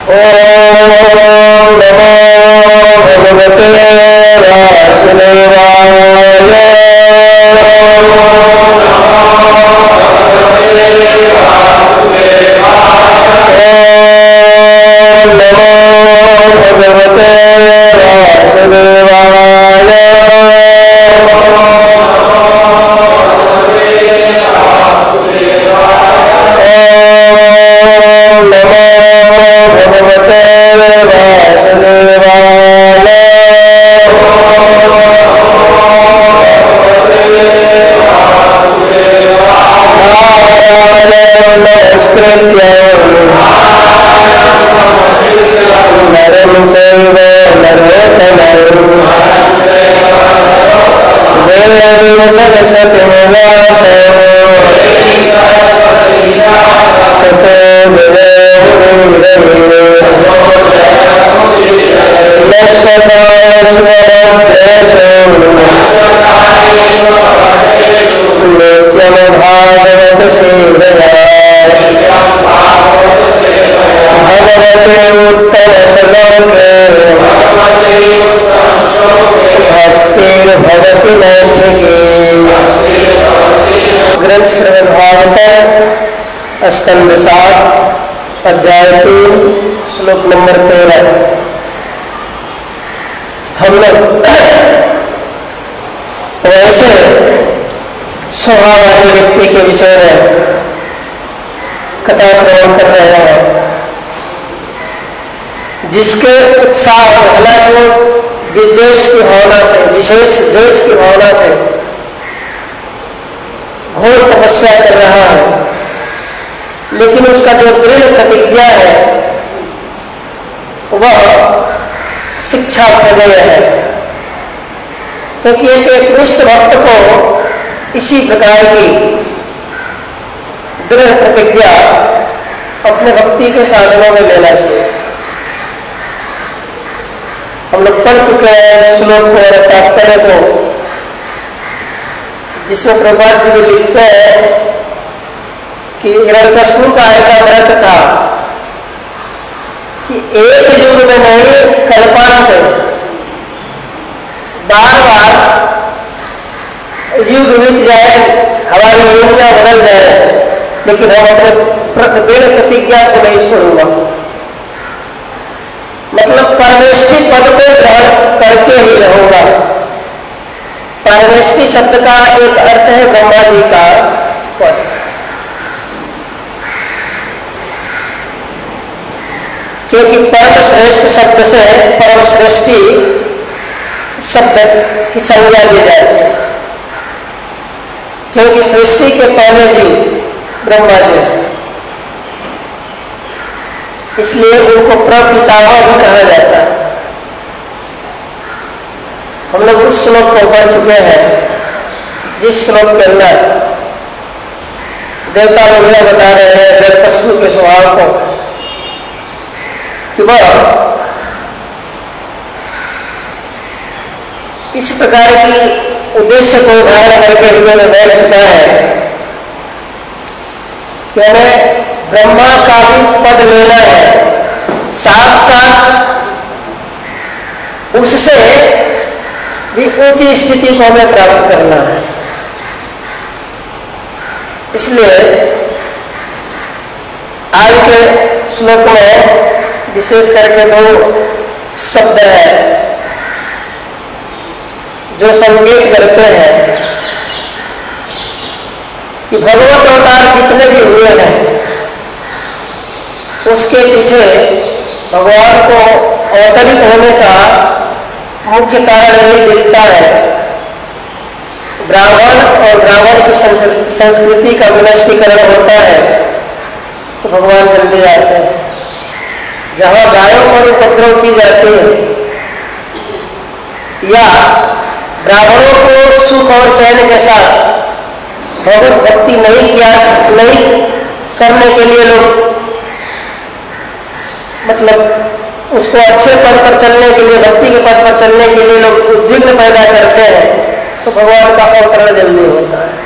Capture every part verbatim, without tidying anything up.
ओम नमो भगवते वासुदेवाय। ओम नमो भगवते वासुदेवाय। नरं चैव नरोत्तमं देवं सरस्वतीं ततो नित्यं भागवत सेवया भगवते उत्तम श्लोके भक्तिर्भवति नैष्ठिकी। ग्रंथ श्रीमद् भागवत स्कंद सात अध्याय तीन श्लोक नंबर तेरह। हम लोग वैसे स्वभाव वाले व्यक्ति के विषय में कथा श्रवण कर रहे हैं जिसके उत्साह हालांकि विद्वेष की भावना से, विशेष द्वेष की भावना से घोर तपस्या कर रहा है, लेकिन उसका जो दृढ़ प्रतिज्ञा है वह शिक्षा प्रदेय है। क्योंकि एक एकनिष्ठ भक्त को इसी प्रकार की दृढ़ प्रतिज्ञा अपने भक्ति के साधनों में लेना चाहिए। हम लोग पढ़ चुके हैं श्लोक को और तात्पर्य को, जिसमें प्रभुपाद जी भी लिखते हैं कि हिरण्यकश्यप का ऐसा व्रत था कि एक युग में नहीं कल्पांत बार बार युग बीत जाए, हमारी ऊर्जा बदल जाए, लेकिन हम अपने दृढ़ प्रतिज्ञा को नहीं छोड़ूंगा। मतलब परमेष्ठी पद को ग्रहण करके ही रहूंगा। परमेष्ठी शब्द का एक अर्थ है ब्रह्मा जी का पद। क्योंकि परम श्रेष्ठ शब्द से परम सृष्टि शब्द की संज्ञा दी जाती है, क्योंकि सृष्टि के पहले जी ब्रह्मा जी, इसलिए उनको प्रपितामह भी कहा जाता है। हम लोग उस श्लोक को पढ़ चुके हैं जिस श्लोक के अंदर देवता लोग यह बता रहे हैं हिरण्यकश्यप के स्वभाव को कि वह इस प्रकार की उद्देश्य को धारण करके हृदय में बैठ चुका है कि हमें ब्रह्मा का भी पद लेना है, साथ साथ उससे भी ऊंची स्थिति को हमें प्राप्त करना है। इसलिए आज के श्लोक में विशेष करके दो शब्द हैं जो संकेत करते हैं कि भगवत अवतार जितने भी हुए हैं उसके पीछे भगवान को अवतरित होने का मुख्य कारण यही दिखता है। ब्राह्मण और ब्राह्मण की संस्कृति का विनष्टीकरण होता है तो भगवान जल्दी आते हैं। जहां गायों पर उपद्रव की जाती है या ब्राह्मणों को सुख और चैन के साथ भगवत भक्ति नहीं किया नहीं करने के लिए लोग मतलब उसको अच्छे पद पर चलने के लिए, भक्ति के पद पर चलने के लिए लोग उद्विग्न पैदा करते हैं तो भगवान का अवतरण जल्दी होता है।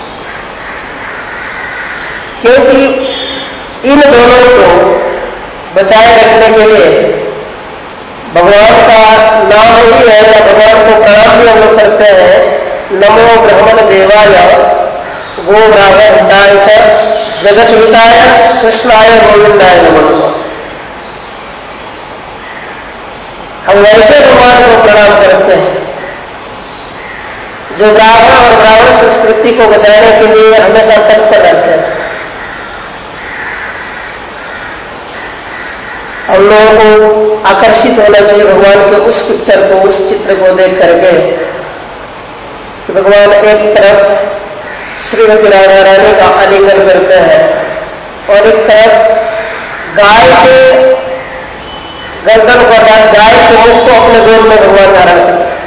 क्योंकि इन दोनों को बचाए रखने के लिए भगवान का नाम ही है या भगवान को प्रणाम भी हम लोग करते हैं। नमो ब्रह्मण देवाय गो ब्राह्मण हिताय च जगत हिताय कृष्णाय गोविंदाय नमः। हम वैसे भगवान को प्रणाम करते हैं जो ब्राह्मण और ब्राह्मण संस्कृति को बचाने के लिए हमेशा तत्पर रहते हैं। हम लोगों को आकर्षित होना चाहिए भगवान के उस पिक्चर को, उस चित्र को देख करके कि भगवान एक तरफ श्रीमती राधा रानी का आलिंगन करते हैं और एक तरफ गाय के गर्दन को, गाय के मुख को अपने गोद में भगवान धारण करते हैं।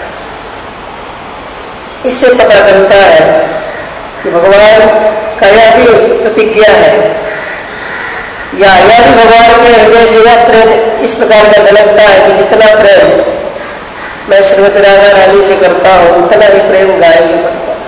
इससे पता चलता है कि भगवान का यह भी प्रतिज्ञा है या यह भी भगवान के हृदय से यह प्रेम इस प्रकार का झलकता है कि जितना प्रेम मैं श्रीमती राधा रानी से करता हूं उतना ही प्रेम गाय से करता हूं।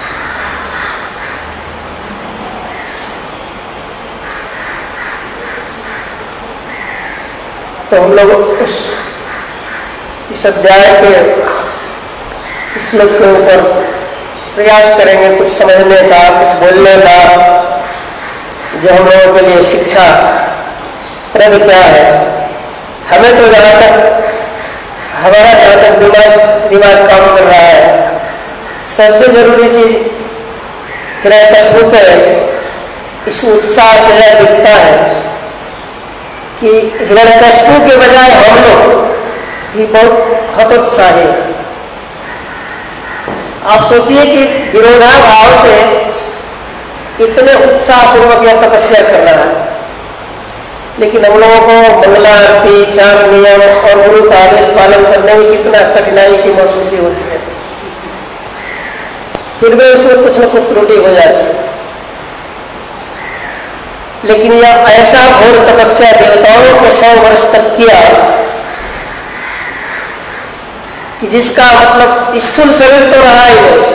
तो हम लोग उस इस अध्याय के श्लोक के ऊपर प्रयास करेंगे कुछ समझने का, कुछ बोलने का, जो हम लोगों के लिए शिक्षा प्रद क्या है। हमें तो जहाँ तक हमारा जहाँ तक दिमाग दिमाग काम कर रहा है, सबसे जरूरी चीज हिरण्यकश्यप के इस उत्साह से यह दिखता है कि हिरण्यकश्यप के बजाय हम लोग भी बहुत हतोत्साही। आप सोचिए कि विरोधाभाव से इतने उत्साहपूर्वक यह तपस्या कर रहा है, लेकिन हम लोगों को मंगलारती, चार नियम और गुरु का आदेश पालन करने में कितना कठिनाई की महसूस होती है, फिर भी उसमें कुछ न कुछ त्रुटि हो जाती है। लेकिन यह ऐसा घोर तपस्या देवताओं के सौ वर्ष तक किया कि जिसका मतलब स्थूल शरीर तो रहा ही नहीं।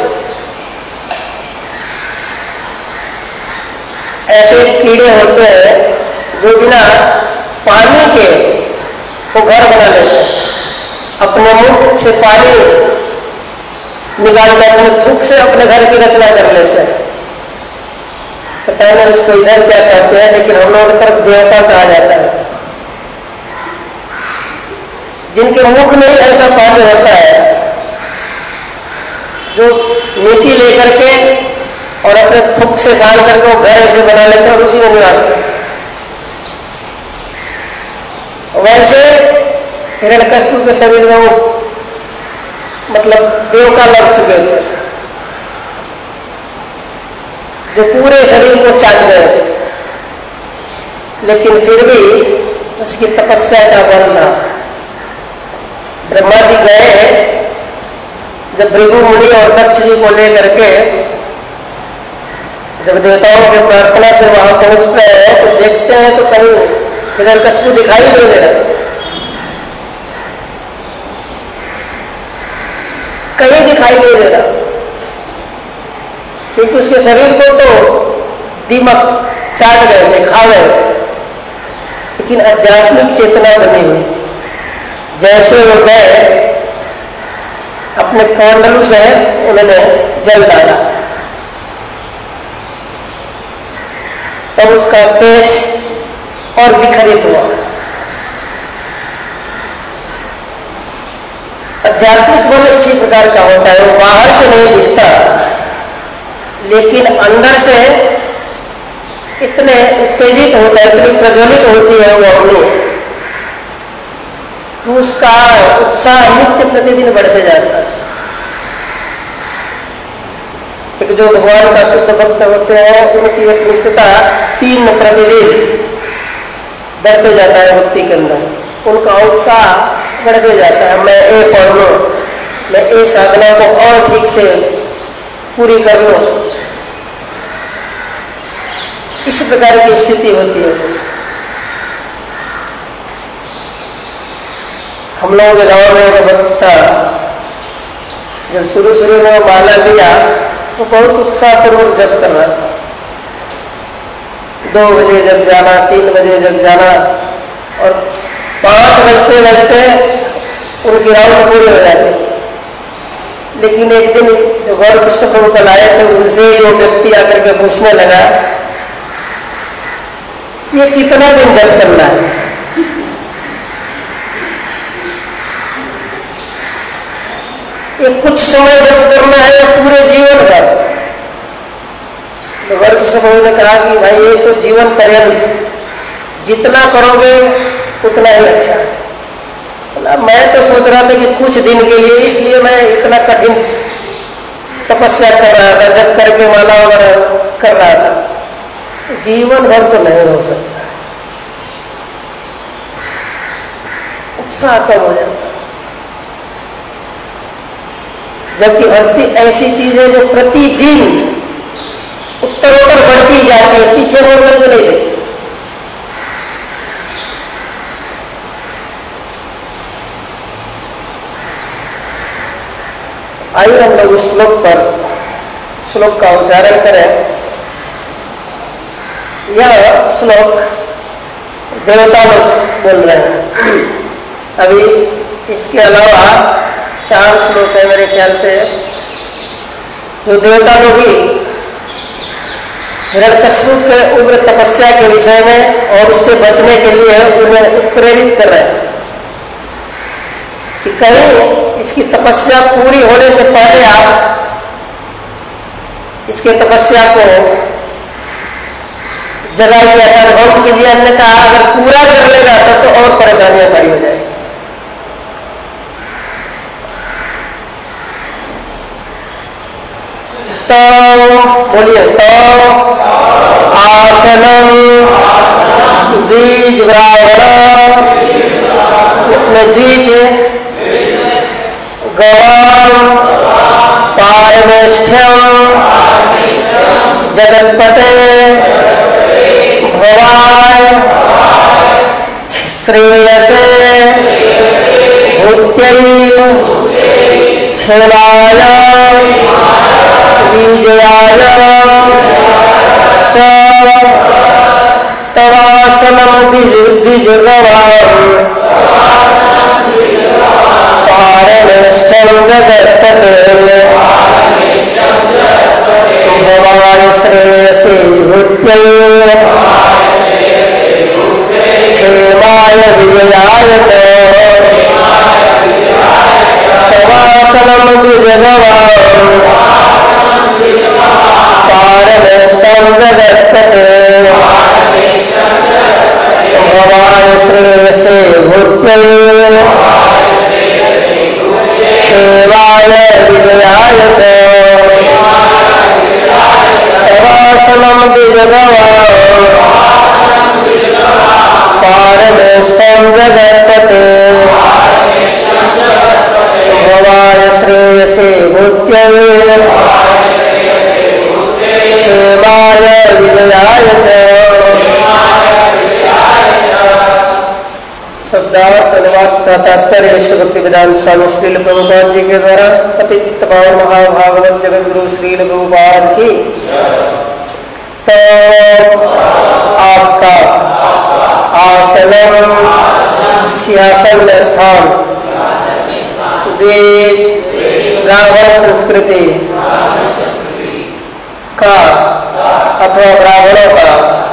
ऐसे कीड़े होते हैं जो बिना पानी के वो घर बना लेते हैं, अपने मुख से पानी निकालते, अपने थूक से अपने घर की रचना कर लेते हैं। पता नहीं उसको इधर क्या कहते हैं, लेकिन हम लोगों की तरफ देवता कहा जाता है। जिनके मुख में ही ऐसा पानी होता है जो मीठी लेकर के और अपने थूक से सान करके वो घर ऐसे बना लेते हैं और उसी में निवास करते हैं। वैसे हिरण्यकश्यप के शरीर में वो मतलब देव का लग चुके थे जो पूरे शरीर को चाट गए थे, लेकिन फिर भी उसकी तपस्या का बल था। ब्रह्मा जी गए जब भृगु मुनि और दक्ष जी को लेकर के जब देवताओं की प्रार्थना से वहां पहुंचते हैं तो देखते हैं तो कहीं हिरण्यकश्यप दिखाई नहीं दे रहा, कहीं दिखाई नहीं दे रहा, क्योंकि उसके शरीर को तो दीमक चाट गए थे, खा गए थे, लेकिन आध्यात्मिक चेतना बनी हुई थी। जैसे वो गए अपने कमंडलू से उन्होंने जल डाला, तब उसका तेज और विखरित हुआ। आध्यात्मिक बल इसी प्रकार का होता है, वो बाहर से नहीं दिखता, लेकिन अंदर से इतने उत्तेजित होता है, इतनी प्रज्वलित होती है वो अग्नि, तो उसका उत्साह नित्य प्रतिदिन बढ़ते जाता है। एक जो भगवान का शुद्ध भक्त होते हैं उनकी एक निष्ठता तीन प्रतिदिन बढ़ते जाता है भक्ति के अंदर, उनका उत्साह बढ़ते जाता है। मैं ये पढ़ लूं, मैं ये साधना को और ठीक से पूरी कर लूं, इस प्रकार की स्थिति होती है। हम लोगों के गांव में एक भक्त था, जब शुरू शुरू में माला लिया तो बहुत उत्साहपूर्वक जप कर रहा था। दो बजे जग जाना, तीन बजे जग जाना, और पांच बजते बजते उनकी राउंड पूरी हो जाती थी। लेकिन एक दिन जो गौर कृष्ण प्रभु कल आए थे, उनसे ही वो व्यक्ति आकर के पूछने लगा कि ये कितना दिन जप करना है? ये कुछ समय जप करना है या पूरे जीवन का? तो गौर कृष्ण प्रभु ने कहा कि भाई ये तो जीवन पर्यंत जितना करोगे उतना ही अच्छा है। मैं तो सोच रहा था कि कुछ दिन के लिए, इसलिए मैं इतना कठिन तपस्या कर रहा था, जब करके माला वगैरह कर रहा था। जीवन भर तो नहीं हो सकता, उत्साह कम हो जाता। जबकि भक्ति ऐसी चीज है जो प्रतिदिन उत्तरोत्तर बढ़ती जाती है, पीछे मुड़ करके नहीं देखती। आइए हम लोग उस श्लोक पर श्लोक का उच्चारण करें। यह श्लोक देवता लोग बोल रहे हैं। अभी इसके अलावा चार श्लोक है मेरे ख्याल से, जो देवता लोग भी हिरण्यकश्यप के उग्र तपस्या के विषय में और उससे बचने के लिए उन्हें उत्प्रेरित कर रहे हैं कि कहीं इसकी तपस्या पूरी होने से पहले आप इसके तपस्या को जगाइए, अनुभव कीजिए, अन्यथा अगर पूरा कर लेगा तब तो और परेशानियां खड़ी हो जाएगी। तो बोलिए, तो आसनम द्विज ब्राह्मण द्विज गवाम पारमेष्ठ्यम जगत्पते भवाय श्रेयसे भूत्यै क्षेमाय विजयाय च तवासनम द्विजगवाम पारमेष्ठ्यम जगत्पते भवाय श्रेयसे भूत्यै क्षेमाय विजयाय च तवासनम द्विजगवाम पारमेष्ठ्यम जगत्पते भवाय श्रेयसे भूत्यै क्षेमाय विजयाय च तवासनम द्विजगवाम पारमेष्ठ्यम जगत्पते भवाय श्रेयसे भूत्यै क्षेमाय विजयाय च। शब्दार्थ अनुवाद का तात्पर्य विश्व भक्ति वेदांत स्वामी श्रील प्रभुपाद जी के द्वारा पतित पावन महाभागवत जगत गुरु श्रील प्रभुपाद की। तो आपका आसनम सिंहासन स्थान देश ब्राह्मण संस्कृति का अथवा ब्राह्मणों का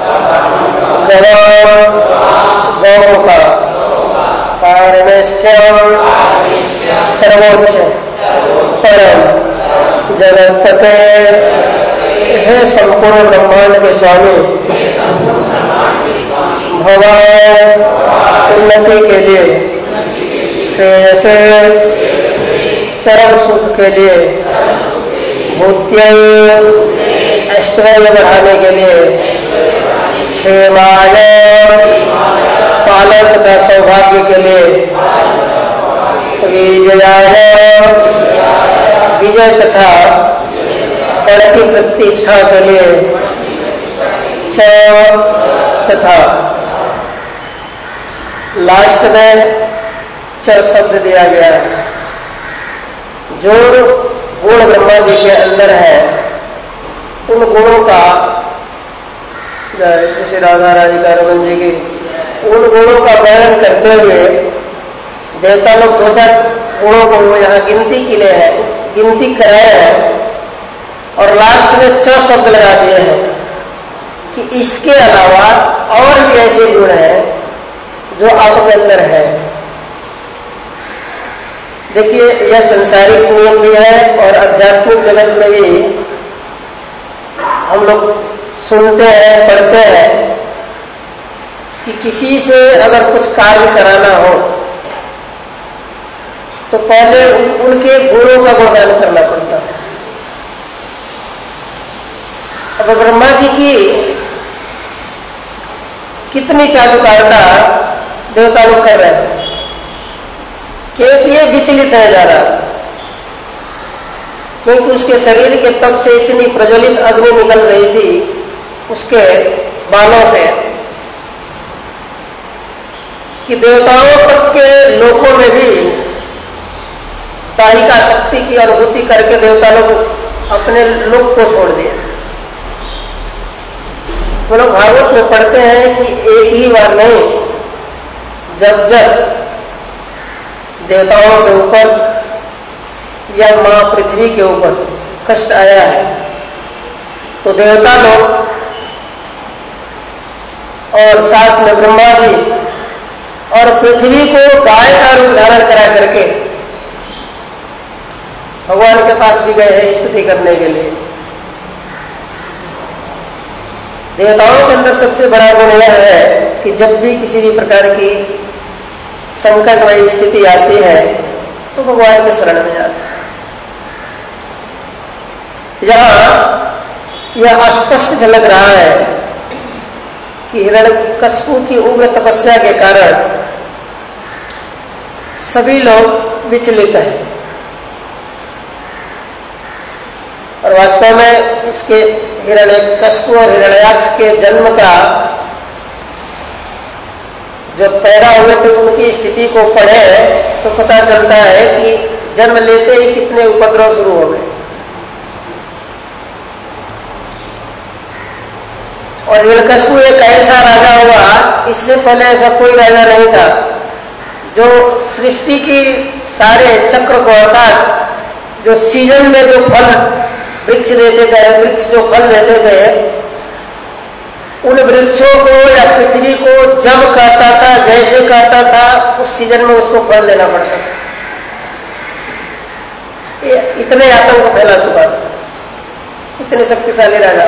गवाम गौ का पारमेष्ठ्यम सर्वोच्च परम जगत्पते हे संपूर्ण ब्रह्मांड के स्वामी भवाय उन्नति के लिए श्रेयसे चरम सुख के लिए भूत्यै ऐश्वर्य बढ़ाने के लिए क्षेमाय पालन तथा सौभाग्य के लिए विजयाय विजय तथा बढ़ती प्रतिष्ठा के लिए च तथा लास्ट में च शब्द दिया गया है। जो गुण ब्रह्मा जी के अंदर है उन गुणों का श्री श्री राधा राधिका रमन जी की उन गुणों का वर्णन करते हुए देवता लोग दो चार गुणों को यहाँ गिनती के लिए है, गिनती कराए हैं और लास्ट में च शब्द लगा दिए हैं कि इसके अलावा और भी ऐसे गुण हैं जो आपके अंदर है। देखिए, यह संसारिक नियम भी है और आध्यात्मिक जगत में भी हम लोग सुनते हैं, पढ़ते हैं कि किसी से अगर कुछ कार्य कराना हो तो पहले उनके गुणों का गुणगान करना पड़ता है। अब ब्रह्मा जी की कितनी चालुकारिता देवता लोग कर रहे हैं, क्योंकि ये विचलित है ज्यादा, क्योंकि उसके शरीर के तप से इतनी प्रज्वलित अग्नि निकल रही थी उसके बालों से कि देवताओं तक के लोकों में भी ताहिका शक्ति की अनुभूति करके देवता लोग अपने लोक को छोड़ दिए। वो लोग भागवत में पढ़ते हैं कि एक ही बार नहीं, जब जब देवताओं के ऊपर या मां पृथ्वी के ऊपर कष्ट आया है तो देवता लोग और साथ में ब्रह्मा जी और पृथ्वी को गाय का रूप धारण करा करके भगवान के पास भी गए हैं स्तुति करने के लिए। देवताओं के अंदर सबसे बड़ा गुण यह है कि जब भी किसी भी प्रकार की संकटमयी स्थिति आती है तो भगवान के शरण में जाते हैं। यहां यह स्पष्ट झलक रहा है कि हिरण्यकशिपु की उग्र तपस्या के कारण सभी लोग विचलित हैं और वास्तव में इसके हिरण्यकशिपु और हिरण्याक्ष के जन्म का जब पैदा हुए तो उनकी स्थिति को पढ़े तो पता चलता है कि जन्म लेते ही कितने उपद्रव शुरू हो गए। और हिरण्यकशिपु एक ऐसा राजा हुआ, इससे पहले ऐसा कोई राजा नहीं था जो सृष्टि की सारे चक्र को अर्थात जो सीजन में जो फल वृक्ष देते थे, वृक्ष जो फल देते थे, उन वृक्षों को या पृथ्वी को जब कहता था, जैसे कहता था, उस सीजन में उसको फल देना पड़ता था। ये इतने आतंक फैला चुका था, इतने शक्तिशाली राजा।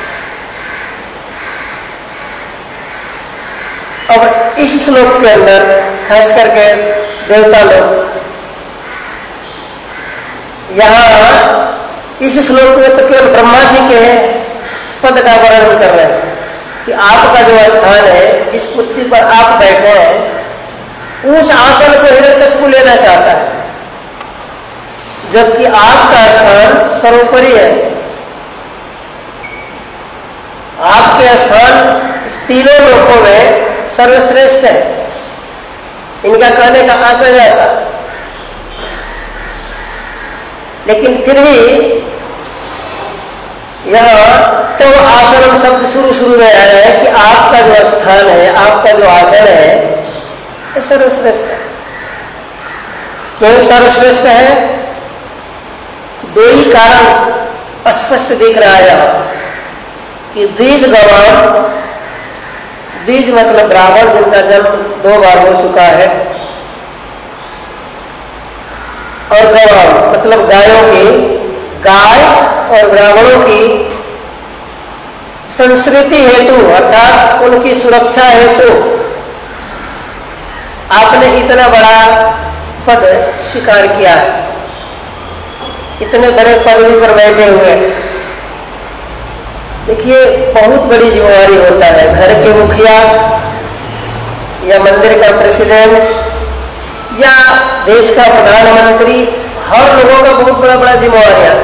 अब इस श्लोक के अंदर खास करके देवता लोग यहां इस श्लोक में तो केवल ब्रह्मा जी के पद का वर्णन कर रहे हैं कि आपका जो स्थान है, जिस कुर्सी पर आप बैठे हैं, उस आसन को हिरण्यकशिपु लेना चाहता है, जबकि आपका स्थान सर्वोपरि है। आपके स्थान तीनों लोकों में सर्वश्रेष्ठ है, इनका कहने का आशय आता। लेकिन फिर भी यह तो आसन शब्द शुरू शुरू में आ रहा है कि आपका जो स्थान है, आपका जो आसन है, ये सर्वश्रेष्ठ है। क्यों सर्वश्रेष्ठ है? दो ही कारण स्पष्ट दिख रहा है यहां कि द्विज गवान, द्विज मतलब ब्राह्मण जिनका जन्म दो बार हो चुका है, और गवान मतलब गायों की, गाय और ब्राह्मणों की संस्कृति हेतु अर्थात उनकी सुरक्षा हेतु आपने इतना बड़ा पद स्वीकार किया है, इतने बड़े पदवी पर बैठे हुए। देखिए, बहुत बड़ी जिम्मेवारी होता है। घर के मुखिया या मंदिर का प्रेसिडेंट या देश का प्रधानमंत्री, हर लोगों का बहुत बड़ा बड़ा जिम्मेवारियां,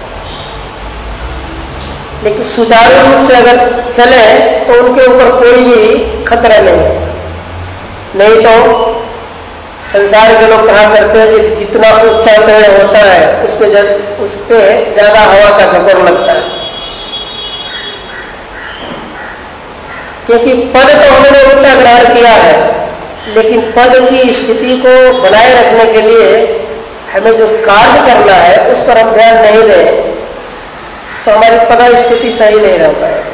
लेकिन सुचारू रूप से अगर चले तो उनके ऊपर कोई भी खतरा नहीं है। नहीं तो संसार के लोग कहा करते हैं कि जितना ऊंचा पेड़ होता है उस पे उस पे ज्यादा हवा का झकोर लगता है। क्योंकि पद तो हमने ऊंचा ग्रहण किया है, लेकिन पद की स्थिति को बनाए रखने के लिए हमें जो कार्य करना है उस पर हम ध्यान नहीं दें तो हमारी पद स्थिति सही नहीं रह पाएगी।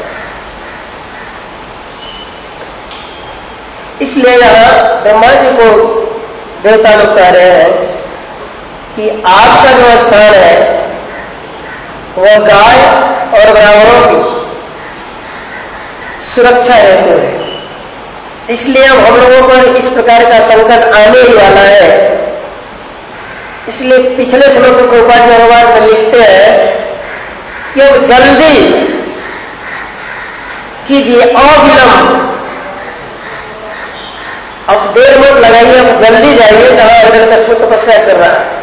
इसलिए यहां ब्रह्मा जी को देवता लोग कह रहे हैं कि आपका जो स्थान है वह गाय और ब्राह्मणों की सुरक्षा हेतु है। इसलिए अब हम लोगों पर इस प्रकार का संकट आने ही वाला है। इसलिए पिछले श्लोक में उपाधि अनुवाद में लिखते हैं कि अब जल्दी कीजिए, अविलंब, अब देर मत लगाइए, अब जल्दी जाइए जहां हिरण्यकश्यप तपस्या कर रहा है।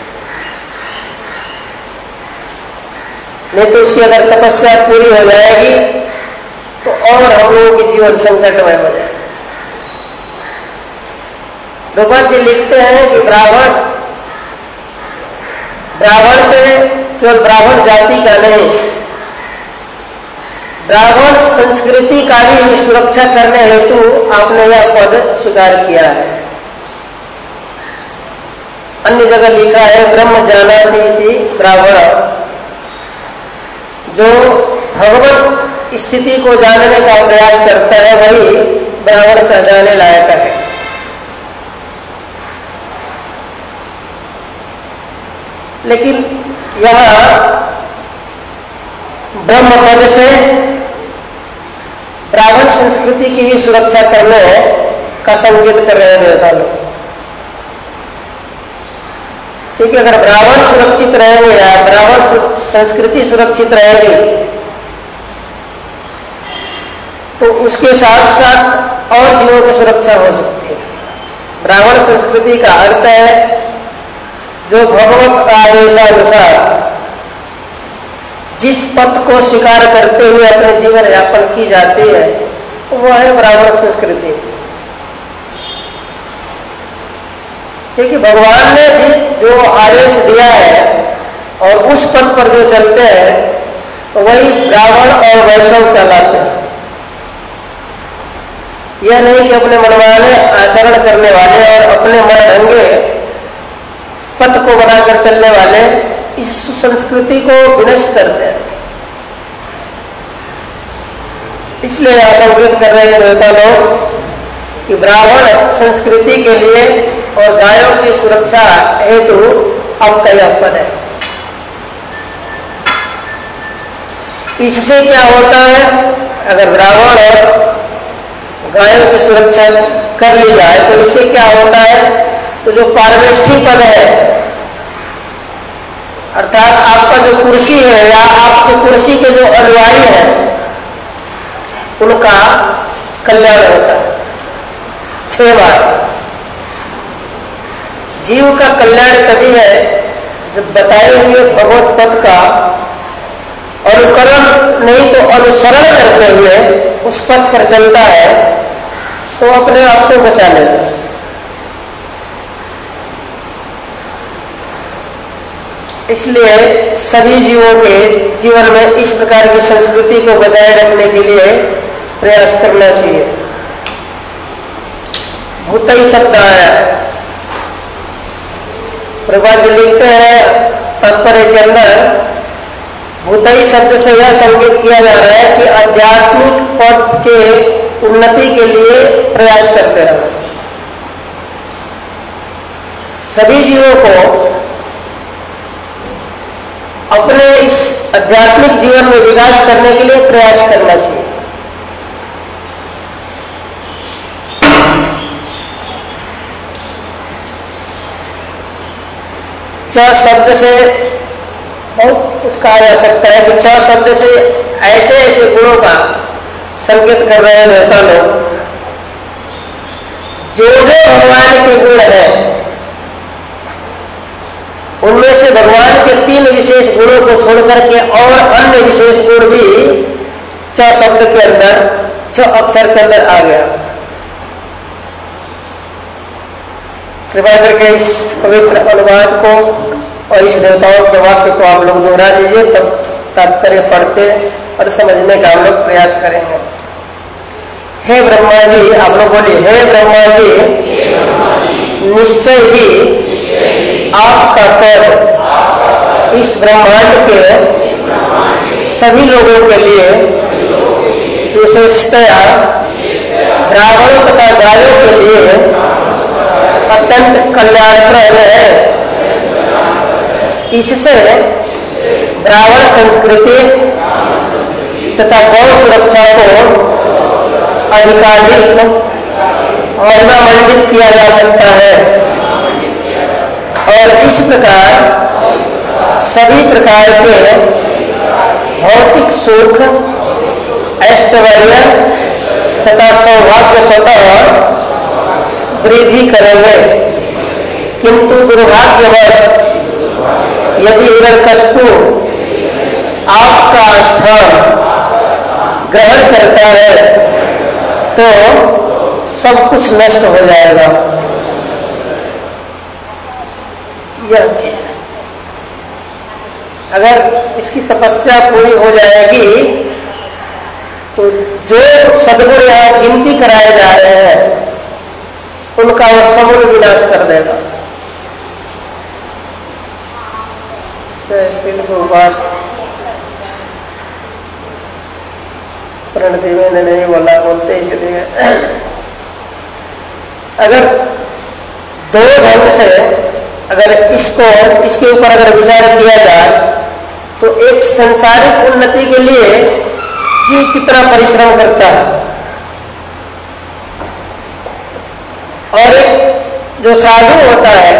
नहीं तो उसकी अगर तपस्या पूरी हो जाएगी तो और हम लोगों की जीवन संकटमय हो जाएगी। द्रौपद जी लिखते हैं कि ब्राह्मण ब्राह्मण से केवल ब्राह्मण जाति का नहीं, ब्राह्मण संस्कृति का भी सुरक्षा करने हेतु आपने यह पद स्वीकार किया है। अन्य जगह लिखा है ब्रह्म जानाति इति ब्राह्मण, जो भगवत स्थिति को जानने का प्रयास करता है वही ब्राह्मण कहलाने लायक है। लेकिन यहां ब्रह्म पद से ब्राह्मण संस्कृति की भी सुरक्षा करने का संकेत कर रहे हैं देवता लोग। क्योंकि अगर ब्राह्मण सुरक्षित रहेंगे या ब्राह्मण संस्कृति सुरक्षित रहेगी तो उसके साथ साथ और जीवों की सुरक्षा हो सकती है। ब्राह्मण संस्कृति का अर्थ है जो भगवत आदेशानुसार जिस पथ को स्वीकार करते हुए अपने जीवन यापन की जाती है वह है ब्राह्मण संस्कृति। क्योंकि भगवान ने जो आदेश दिया है और उस पथ पर जो चलते हैं वही ब्राह्मण और वैष्णव कहलाते हैं। यह नहीं कि अपने मनमाने आचरण करने वाले और अपने मन ढंगे पथ को बनाकर चलने वाले इस संस्कृति को विनष्ट करते हैं। इसलिए यह संकेत कर रहे हैं देवता लोग कि ब्राह्मण संस्कृति के लिए और गायों की सुरक्षा हेतु अब कई पद है। इससे क्या होता है, अगर ब्राह्मण और गायों की सुरक्षा कर ली जाए तो इससे क्या होता है, तो जो पारमेष्ठी पद है अर्थात आपका जो कुर्सी है या आपके कुर्सी के जो अनुयायी हैं उनका कल्याण होता है। छह बार जीव का कल्याण तभी है जब बताए हुए भगवत पद का अनुकरण नहीं तो अनुसरण करते हुए उस पथ पर चलता है तो अपने आप को बचा लेता है। इसलिए सभी जीवों के जीवन में इस प्रकार की संस्कृति को बचाए रखने के लिए प्रयास करना चाहिए। भूतई शब्द आया, प्रभुपाद जी लिखते हैं तात्पर्य के अंदर, भूतई शब्द से यह संकेत किया जा रहा है कि आध्यात्मिक पद के उन्नति के लिए प्रयास करते रहो। सभी जीवों को अपने इस आध्यात्मिक जीवन में विकास करने के लिए प्रयास करना चाहिए। च शब्द से बहुत कुछ कहा जा सकता है कि च शब्द से ऐसे ऐसे गुणों का संकेत कर रहे हैं देवता लोग, जो जो भगवान के गुण हैं उनमें से भगवान के तीन विशेष गुणों को छोड़कर के और अन्य विशेष गुण भी छ शब्द के अंदर, छ अक्षर के अंदर आ गया। कृपया करके इस पवित्र अनुवाद को और इस देवताओं के वाक्य को आप लोग दोहरा लीजिए, तब तात्पर्य पढ़ते और समझने का हम लोग प्रयास करेंगे। हे ब्रह्मा जी, आप लोग बोलिए, हे ब्रह्मा जी, निश्चय ही आपका पद इस ब्रह्मांड के सभी लोगों के लिए, विशेषतया ब्राह्मणों तथा गायों के लिए अत्यंत कल्याणप्रद है। इससे ब्राह्मण संस्कृति तथा गौ सुरक्षा को अधिकाधिक महिमामंडित किया जा सकता है और इस प्रकार सभी प्रकार के भौतिक सुख, ऐश्वर्य तथा सौभाग्य स्वतः वृद्धि करेंगे। किंतु दुर्भाग्यवश यदि हिरण्यकशिपु आपका स्थान ग्रहण करता है तो सब कुछ नष्ट हो जाएगा। यह चीज है, अगर इसकी तपस्या पूरी हो जाएगी तो जो सद्गुण यहां गिनती कराए जा रहे हैं उनका वो समूल विनाश कर देगा। तो बात प्रणति में नहीं बोला, बोलते ही चले गए। अगर दो ढंग से अगर इसको इसके ऊपर अगर विचार किया जाए तो एक संसारिक उन्नति के लिए जीव कितना परिश्रम करता है और एक जो साधु होता है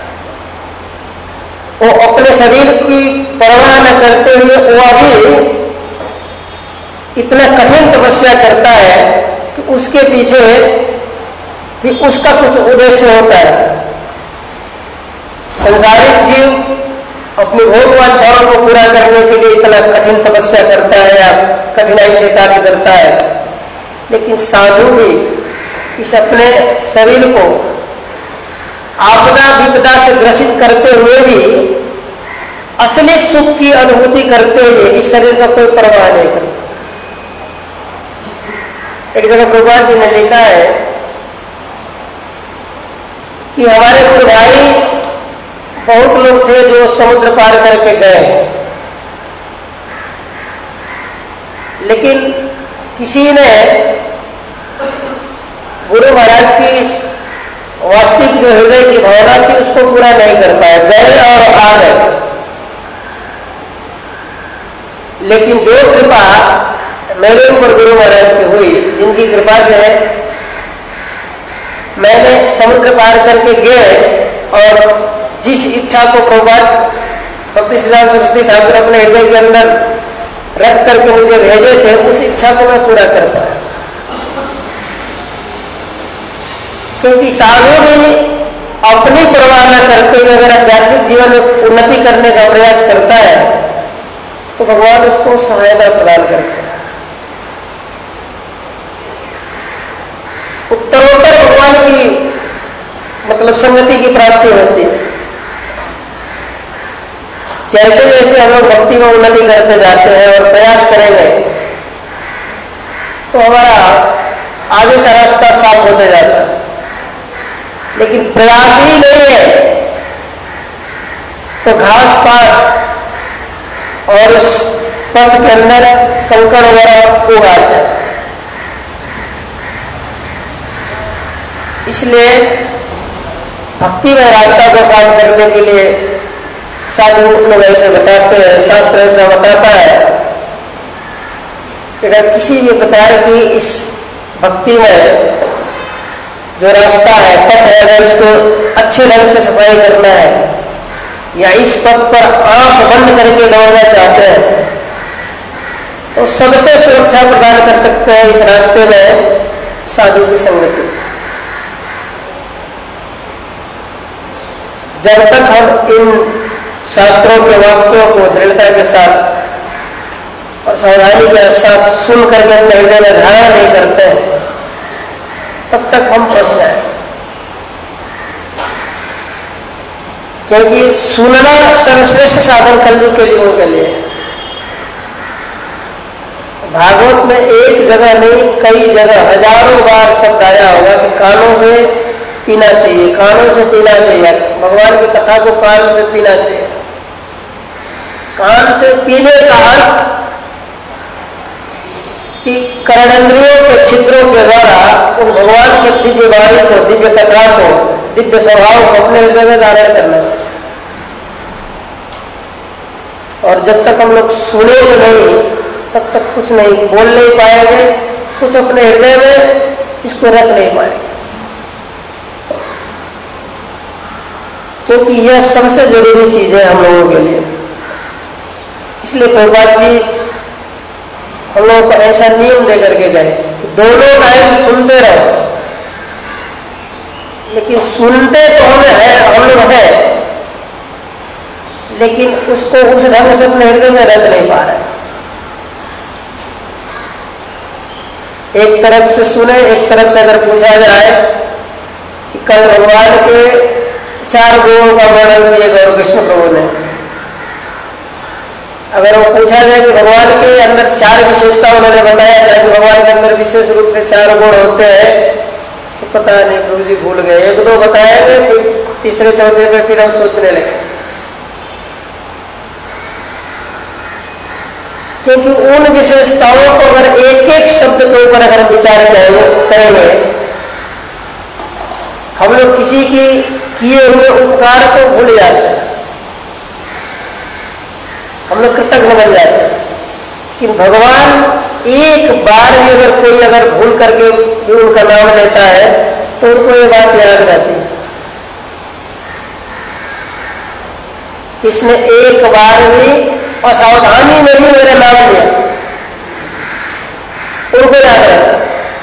वो अपने शरीर की परवाह न करते हुए वो भी इतना कठिन तपस्या करता है कि उसके पीछे भी उसका कुछ उद्देश्य होता है। संसारिक जीव अपनी भोग वांछाओं को पूरा करने के लिए इतना कठिन तपस्या करता है या कठिनाई से कार्य करता है, लेकिन साधु भी इस अपने शरीर को आपदा विपदा से ग्रसित करते हुए भी असली सुख की अनुभूति करते हुए इस शरीर का कोई परवाह नहीं करता। एक जगह प्रभुपाद जी ने लिखा है कि हमारे गुरु भाई बहुत लोग थे जो समुद्र पार करके गए, लेकिन किसी ने गुरु महाराज की वास्तविक जो हृदय की भावना थी उसको पूरा नहीं कर पाया, गए और आ गए। लेकिन जो कृपा मेरे ऊपर गुरु महाराज की हुई, जिनकी कृपा से मैंने समुद्र पार करके गए और जिस इच्छा को प्रभुपाद भक्ति सिद्धांत सरस्वती ठाकुर अपने हृदय के अंदर रख करके मुझे भेजे थे, उस इच्छा को मैं पूरा कर पाया। क्योंकि साधु भी अपनी परवाह न करते हुए अगर आध्यात्मिक जीवन में उन्नति करने का प्रयास करता है तो भगवान उसको सहायता प्रदान करते हैं। उत्तरोत्तर भगवान की मतलब संगति की प्राप्ति होती है। जैसे जैसे हम लोग भक्ति में उन्नति करते जाते हैं और प्रयास करेंगे तो हमारा आगे का रास्ता साफ होते जाता है। लेकिन प्रयास ही नहीं है तो घास पात और उस पथ के अंदर कंकड़ वगैरह उग आते हैं। इसलिए भक्ति में रास्ता को साफ करने के लिए साधु लोग ऐसे बताते हैं, शास्त्र ऐसा बताता है कि अगर किसी भी प्रकार की इस भक्ति में जो रास्ता है, पथ है, अगर इसको अच्छे ढंग से सफाई करना है या इस पथ पर आंख बंद करके दौड़ना चाहते हैं तो सबसे सुरक्षा प्रदान कर सकते हैं इस रास्ते में साधु की संगति। जब तक हम इन शास्त्रों के वाक्यों को दृढ़ता के साथ और सावधानी के साथ सुन करके अपने हृदय में धारण नहीं करते हैं तब तक हम फंस जाए। क्योंकि सुनना सर्वश्रेष्ठ साधन कलयुग के जीवों के लिए। भागवत में एक जगह नहीं, कई जगह हजारों बार शब्द आया होगा कि कानों से पीना चाहिए, कानों से पीना चाहिए। भगवान की कथा को कान से पीना चाहिए। कान से पीने का अर्थ कि कर्णेंद्रियों के छिद्रों के द्वारा उन भगवान के दिव्य वाणी को, दिव्य कथा को, दिव्य स्वभाव को अपने हृदय में धारण करना चाहिए। और जब तक हम लोग सुनेंगे नहीं तब तक कुछ नहीं बोल नहीं पाएंगे, कुछ अपने हृदय में इसको रख नहीं पाएंगे, क्योंकि यह सबसे जरूरी चीज है हम लोगों के लिए। इसलिए प्रभुपाद जी हम लोगों को ऐसा नियम दे करके गए कि दोनों टाइम सुनते रहो, लेकिन सुनते तो हमें है, हम लोग हैं, लेकिन उसको उस ढंग से अपने हृदय में रख नहीं पा रहे। एक तरफ से सुने, एक तरफ से अगर पूछा जाए कि कल भगवान के चार गुणों का वर्णन किए गौर कृष्ण प्रभु ने, अगर वो पूछा जाए कि भगवान के अंदर चार विशेषता उन्होंने बताया था कि भगवान के अंदर विशेष रूप से चार गुण होते हैं, तो पता नहीं प्रभु जी भूल गए। एक दो बताएंगे, फिर तीसरे चौथे पे फिर हम सोचने लगे, क्योंकि उन विशेषताओं को अगर एक एक शब्द के ऊपर अगर विचार करेंगे, हम लोग किसी की किए हुए उपकार को भूल जाते हैं, हम लोग कृतज्ञ बन जाते हैं। कि भगवान एक बार भी अगर कोई अगर भूल करके भी उनका नाम लेता है तो उनको ये बात याद रहती है, किसने एक बार भी असावधानी में भी मेरा नाम लिया, उनको याद रहता है।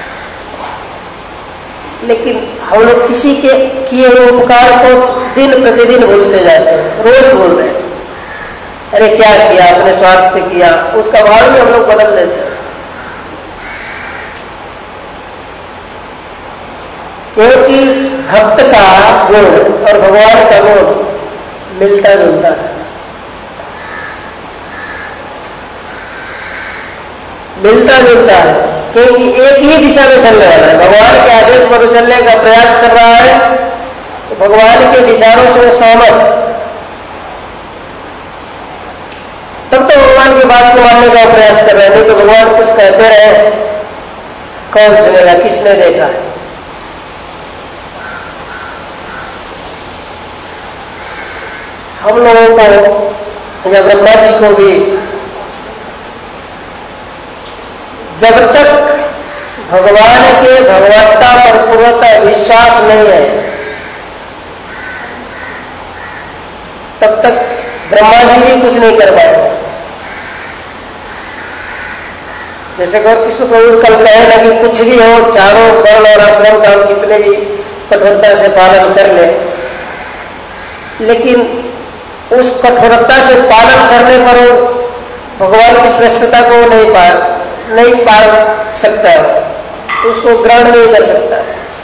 लेकिन हम लोग किसी के किए हुए उपकार को दिन प्रतिदिन भूलते जाते हैं, रोज भूल रहे हैं। अरे क्या किया, अपने स्वार्थ से किया, उसका भाव ही हम लोग बदल लेते हैं। क्योंकि भक्त का गुण और भगवान का गुण मिलता जुलता है, मिलता जुलता है, क्योंकि एक ही दिशा में चलने वाला है। भगवान के आदेश पर चलने का प्रयास कर रहा है, तो भगवान के विचारों से वो सहमत है, तब तो भगवान की बात को मानने का प्रयास कर रहे हैं। नहीं तो भगवान कुछ कहते रहे, कौन सुनेगा, किसने देखा है। हम लोगों को या ब्रह्मा जी को भी जब तक भगवान के भगवत्ता पर पूर्णतः विश्वास नहीं है, तब तक ब्रह्मा जी भी कुछ नहीं कर पाएंगे। जैसे गौर कृष्ण प्रभु कल कहे ना कि कुछ भी हो, चारों वर्ण और आश्रम का हम कितने भी कठोरता से पालन कर ले, लेकिन उस कठोरता से पालन करने पर भगवान की श्रेष्ठता को नहीं पा नहीं पा सकता है, उसको ग्रहण नहीं कर सकता।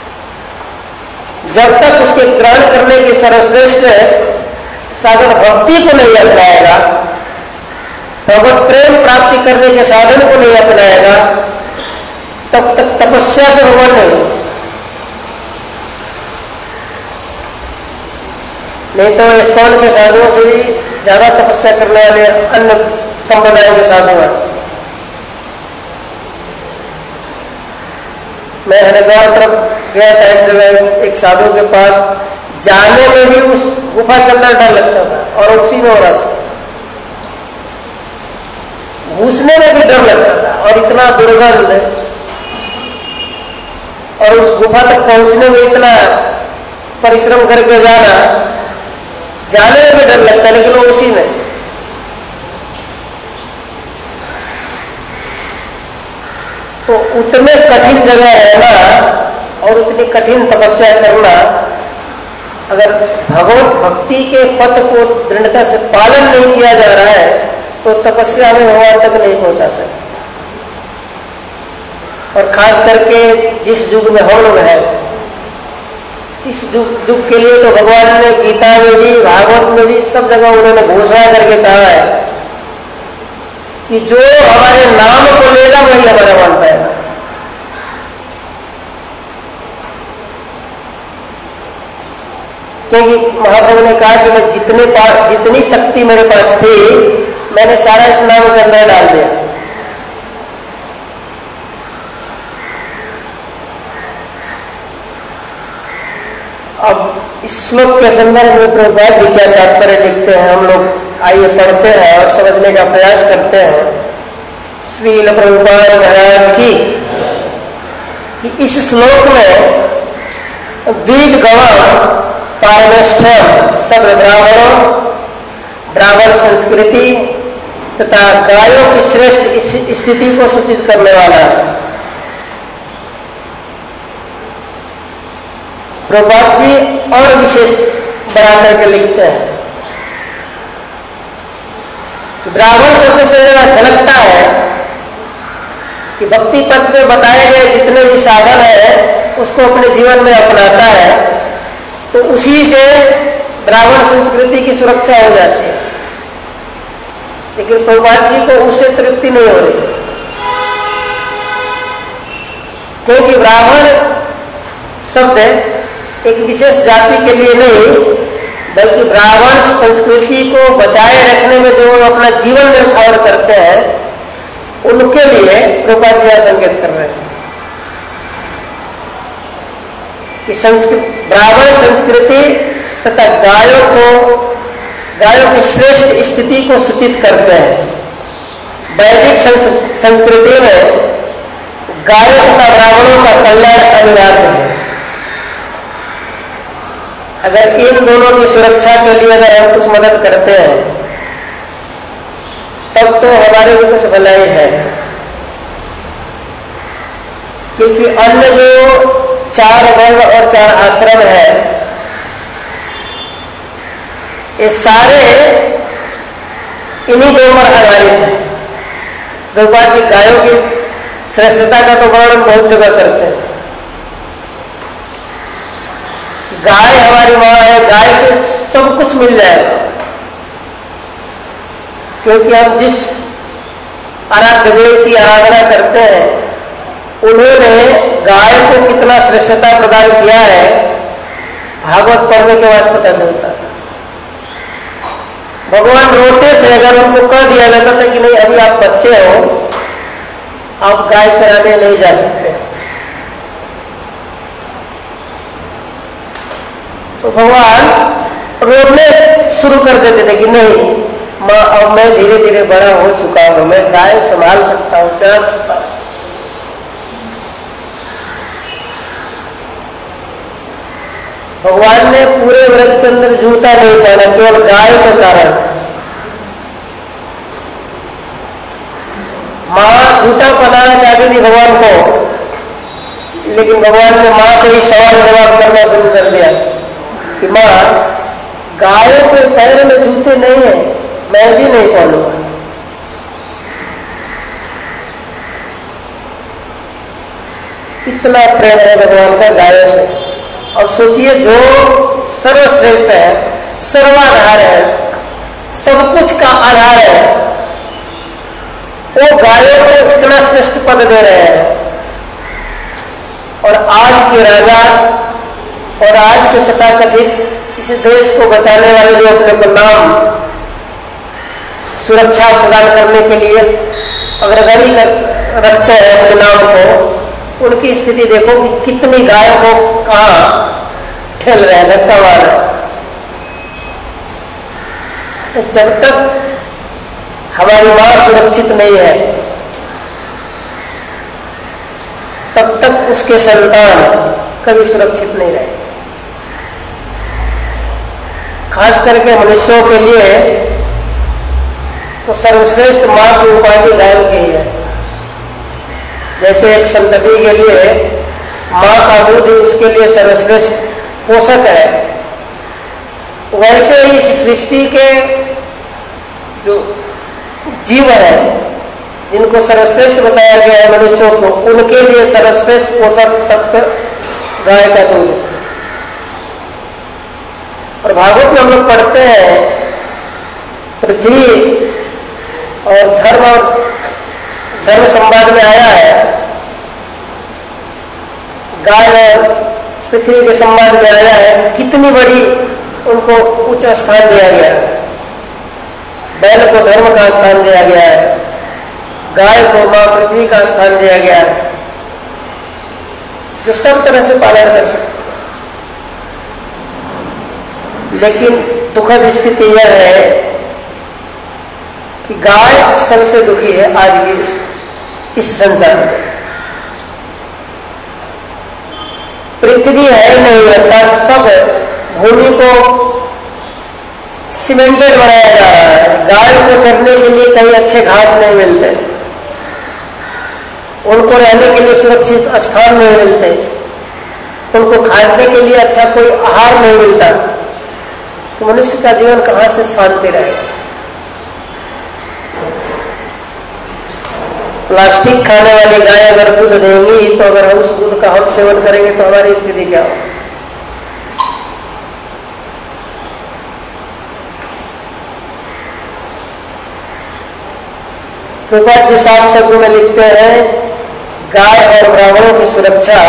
जब तक उसके ग्रहण करने की सर्वश्रेष्ठ साधन भक्ति को नहीं अपनाएगा, भगवत प्रेम प्राप्ति करने के साधन को नहीं अपनाएगा, तब तक तपस्या से भगवान नहीं मिलते। नहीं तो इस्कॉन के साधुओं से भी ज्यादा तपस्या करने वाले अन्य संप्रदायों के साधु हैं। मैं हरिद्वार तरफ गया था एक जगह, एक साधु के पास जाने में भी उस गुफा के अंदर डर लगता था और उसी में हो रहा था, घुसने में भी डर लगता था और इतना दुर्गंध, और उस गुफा तक पहुंचने में इतना परिश्रम करके जाना, जाने में भी डर लगता है, लेकिन वो उसी में। तो उतने कठिन जगह रहना और उतनी कठिन तपस्या करना, अगर भगवत भक्ति के पथ को दृढ़ता से पालन नहीं किया जा रहा है तो तपस्या में भगवान तक नहीं पहुंचा सकते। और खास करके जिस युग में हम लोग हैं, इस युग युग के लिए तो भगवान ने गीता में भी, भागवत में भी, सब जगह उन्होंने घोषणा करके कहा है कि जो हमारे नाम को लेगा वही हमारा मान पाएगा। क्योंकि महाप्रभु ने कहा कि मैं जितने पास जितनी शक्ति मेरे पास थी मैंने सारा इस नाम के अंदर डाल दिया। अब इस श्लोक के संदर्भ में प्रभुपाद जी क्या तात्पर्य लिखते हैं, हम लोग आइए पढ़ते हैं और समझने का प्रयास करते हैं। श्रील प्रभुपाद महाराज की कि इस श्लोक में बीज गवाम पारमेष्ठम शब्द ब्राह्मणों, ब्राह्मण संस्कृति तथा गायों की श्रेष्ठ स्थिति को सूचित करने वाला है। प्रभुपाद जी और विशेष बना करके लिखते हैं कि ब्राह्मण शब्द से झलकता है कि भक्ति पथ में बताए गए जितने भी साधन है उसको अपने जीवन में अपनाता है तो उसी से ब्राह्मण संस्कृति की सुरक्षा हो जाती है। लेकिन प्रभुपाद जी को उससे तृप्ति नहीं हो रही, क्योंकि ब्राह्मण शब्द एक विशेष जाति के लिए नहीं बल्कि ब्राह्मण संस्कृति को बचाए रखने में जो अपना जीवन न्यौछावर करते हैं उनके लिए प्रभुपाद जी संकेत कर रहे हैं कि संस्कृति ब्राह्मण संस्कृति तथा गायों को गायों की श्रेष्ठ स्थिति को सूचित करते हैं। वैदिक संस्कृति में गायों तथा ब्राह्मणों का कल्याण अनिवार्य है। अगर इन दोनों की सुरक्षा के लिए अगर हम कुछ मदद करते हैं तब तो हमारे लिए कुछ भलाई है, क्योंकि अन्य जो चार वर्ण और चार आश्रम है ये सारे इन्हीं दो पर आधारित है। प्रभुपाद जी गायों की श्रेष्ठता का तो वर्णन बहुत जगह करते हैं कि गाय हमारी माँ है, गाय से सब कुछ मिल जाएगा, क्योंकि हम जिस आराध्य देव की आराधना करते हैं उन्होंने गाय को कितना श्रेष्ठता प्रदान किया है भागवत पढ़ने के बाद पता चलता है। भगवान रोते थे अगर उनको कह दिया जाता था कि नहीं अभी आप बच्चे हो, आप गाय चराने नहीं जा सकते, तो भगवान रोने शुरू कर देते थे कि नहीं माँ अब मैं धीरे धीरे बड़ा हो चुका हूं, मैं गाय संभाल सकता हूं, चरा सकता हूं। भगवान ने पूरे व्रज के अंदर जूता नहीं पहना केवल गाय के कारण। माँ जूता पहनाना चाहती थी भगवान को, लेकिन भगवान ने माँ से ही सवाल जवाब करना शुरू कर दिया कि माँ गायों के पैर में जूते नहीं है, मैं भी नहीं पहनूंगा। इतना प्रेम है भगवान का गायों से। और सोचिए जो सर्वश्रेष्ठ है, सर्वाधार है, सब कुछ का आधार है, वो गायों को इतना श्रेष्ठ पद दे रहे हैं। और आज के राजा और आज के तथाकथित इस देश को बचाने वाले जो अपने को नाम सुरक्षा प्रदान करने के लिए अग्रगणी कर रखते हैं अपने नाम को, उनकी स्थिति देखो कि कितनी गायों को कहां ठेल रहे हैं, धक्का मार रहे हैं। जब तक हमारी मां सुरक्षित नहीं है तब तक उसके संतान कभी सुरक्षित नहीं रहे। खास करके मनुष्यों के लिए तो सर्वश्रेष्ठ मां की उपाधि गायों की है। जैसे एक संतति के लिए मां का दूध ही उसके लिए सर्वश्रेष्ठ पोषक है, वैसे ही इस सृष्टि के जो जीव है जिनको सर्वश्रेष्ठ बताया गया है मनुष्यों को, उनके लिए सर्वश्रेष्ठ पोषक तत्व गाय का दूध है। और भागवत में हम लोग पढ़ते हैं पृथ्वी और धर्म और धर्म संवाद में आया है, गाय और पृथ्वी के संवाद में आया है, कितनी बड़ी उनको उच्च स्थान दिया गया है। बैल को धर्म का स्थान दिया गया है, गाय को मां पृथ्वी का स्थान दिया गया है, जो सब तरह से पालन कर सकते। लेकिन दुखद स्थिति यह है कि गाय सबसे दुखी है आज की इस, इस संसार में। पृथ्वी है नहीं, अर्थात सब भूमि को सीमेंटेड बनाया जा रहा है। गाय को चरने के लिए कहीं अच्छे घास नहीं मिलते, उनको रहने के लिए सुरक्षित स्थान नहीं मिलते, उनको खाने के लिए अच्छा कोई आहार नहीं मिलता, तो मनुष्य का जीवन कहां से शांति रहेगा। प्लास्टिक खाने वाली गाय अगर दूध देंगी तो अगर हम उस दूध का हम सेवन करेंगे तो हमारी स्थिति क्या होगी। प्रभुपाद जी साफ शब्दों में लिखते हैं, गाय और ब्राह्मणों की सुरक्षा